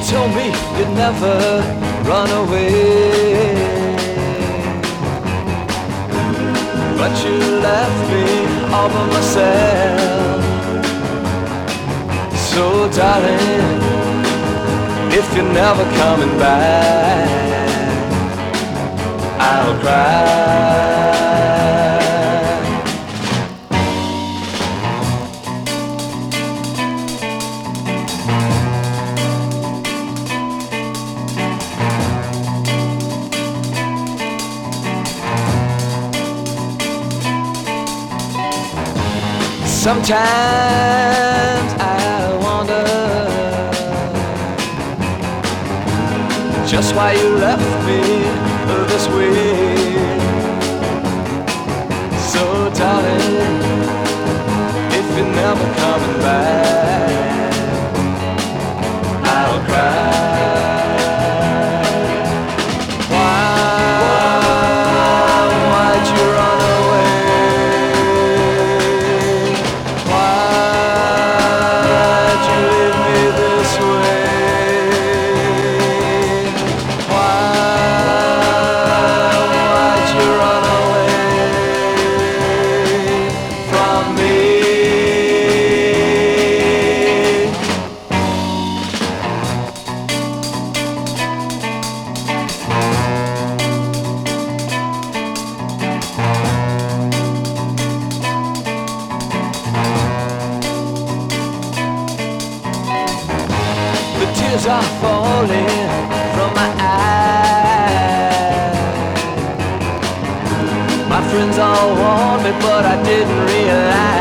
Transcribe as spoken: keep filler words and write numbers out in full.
told me you'd never run away, but you left me all by myself. So darling, if you're never coming back, I'll cry. Sometimes I wonder just why you left me this way. So darling, if you're never coming back, I'll cry. Tears are falling from my eyes. My friends all warned me, but I didn't realize